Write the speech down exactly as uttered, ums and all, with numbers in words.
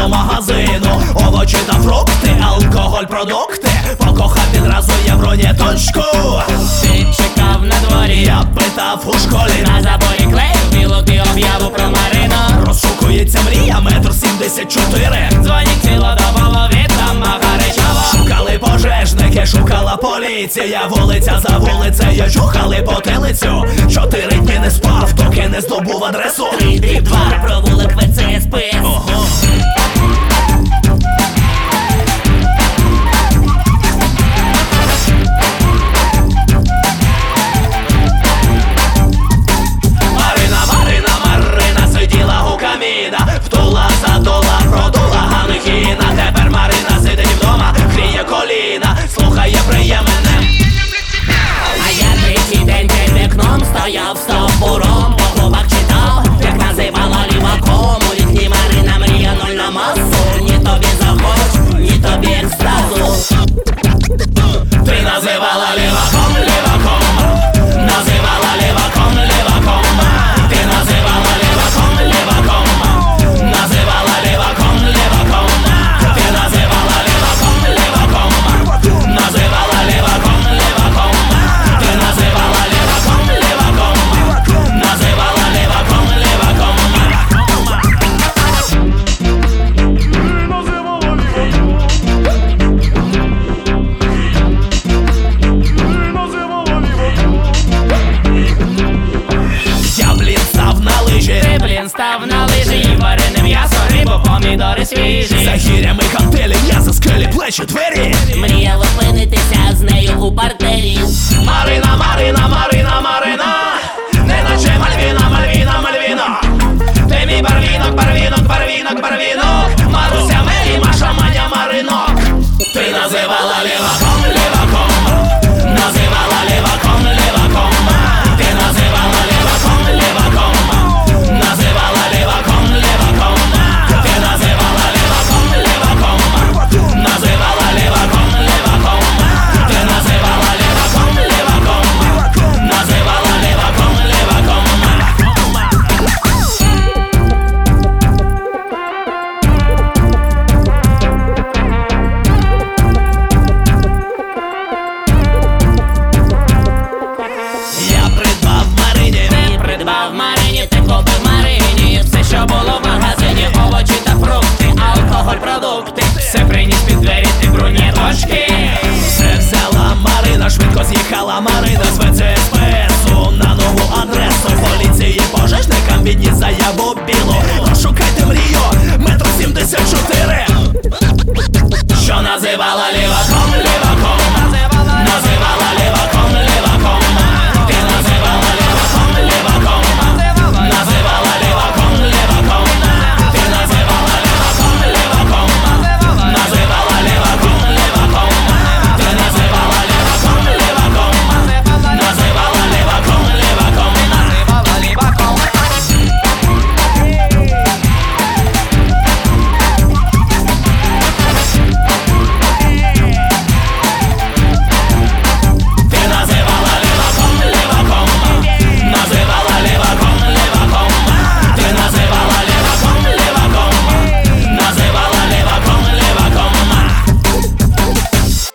біля магазину. Овочі та фрукти, алкоголь, продукти. Покохав відразу я бронеточку. Ти чекав на дворі, Я питав у школі, на заборі клеїв білу ти об'яву про Марину. розшукується мрія, метр сімдесят чотири. Дзвонить цілодобово від дома гарячого. Шукали пожежники, шукала поліція. Вулиця за вулицею чухали потилицю. Чотири дні не спав, доки не здобув адресу. Три, два, провулок ВЦСП. Ого. Марина, Марина, Марина сиділа у каміна, втула, задула, продула Ганхіна. Тепер Марина сидить вдома, гріє коліна, слухає приємне. А я третій день під вікном стояв стовбуром, по губах читав, як називала ліваком. У літній Марина мрія нуль на масу. Ні тобі захоч, ні тобі екстазу. Ти називала ліваком, ліваком. Називала ліваком, ліваком. Ти називала ліваком, ліваком. Називала ліваком, ліваком. Ти називала ліваком, ліваком. Називала ліваком, ліваком. Ти називала ліваком, ліваком. Називала ліваком, ліваком. Я, блін, став на лижі. Ти, блін, став на лижі, і варене м'ясо, рибу, помідори свіжі. За гірями гантелі, я за скелі, плечі, двері. Мріяв опинитися з нею у партері. Марина, Марина, Марина, Марина. Неначе Мальвіна, Мальвіна, Мальвіна. Ти мій барвінок, барвінок, барвінок, барвінок. Маруся, Мері, Маша, Маня, Маринок. Ти називала ліваком, ліваком. Називала ліваком, ліваком. Ти називала ліваком, ліваком. Називала ліваком, ліваком. Ти називала ліваком, ліваком. Називала ліваком, ліваком. Ти називала ліваком, ліваком. Називала ліваком, ліваком. Я придбав Марині. Ти придбав Марині, ти купив Марині. Все, що було в магазині, овочі та фрукти, алкоголь, продукти. Все приніс під двері, ти бронеточки. Все взяла Марина, швидко з'їхала Марина з ВЦСПСу на нову адресу. Поліції пожежникам відніс заяву білу. Розшукайте мрію, метр сімдесят чотири. Що називала ліваком, ліваком.